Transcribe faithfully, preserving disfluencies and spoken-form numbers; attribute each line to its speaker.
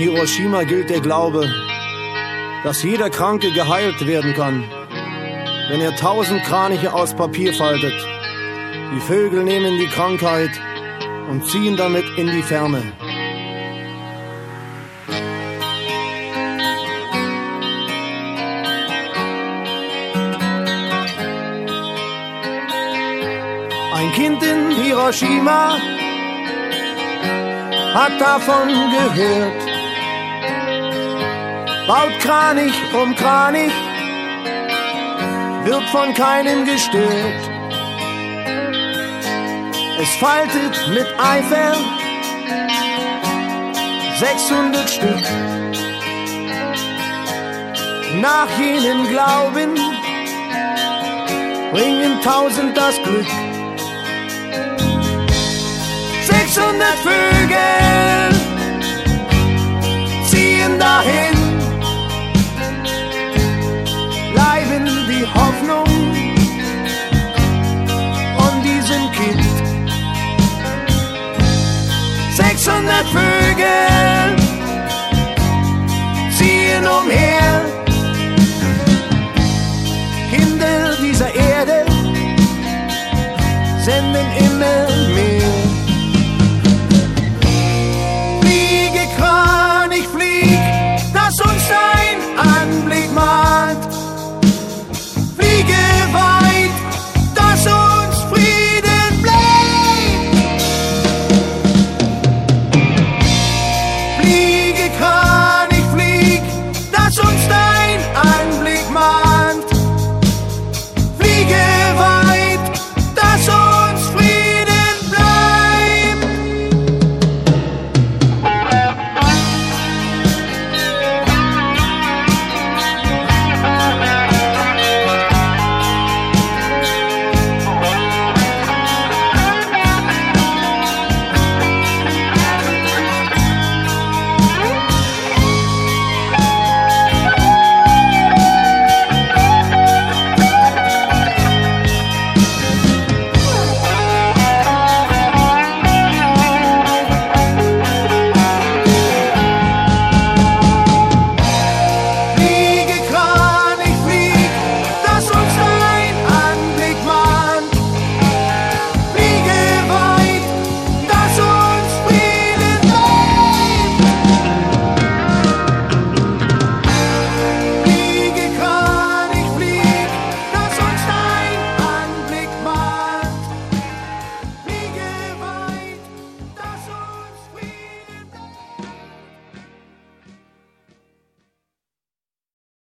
Speaker 1: Hiroshima gilt der Glaube, dass jeder Kranke geheilt werden kann, wenn er tausend Kraniche aus Papier faltet. Die Vögel nehmen die Krankheit und ziehen damit in die Ferne. Ein Kind in Hiroshima hat davon gehört, baut Kranich um Kranich, wird von keinem gestört. Es faltet mit Eifer sechshundert Stück. Nach jenem Glauben bringen tausend das Glück. sechshundert Vögel ziehen dahin, bleiben die Hoffnung von diesem Kind. sechshundert Vögel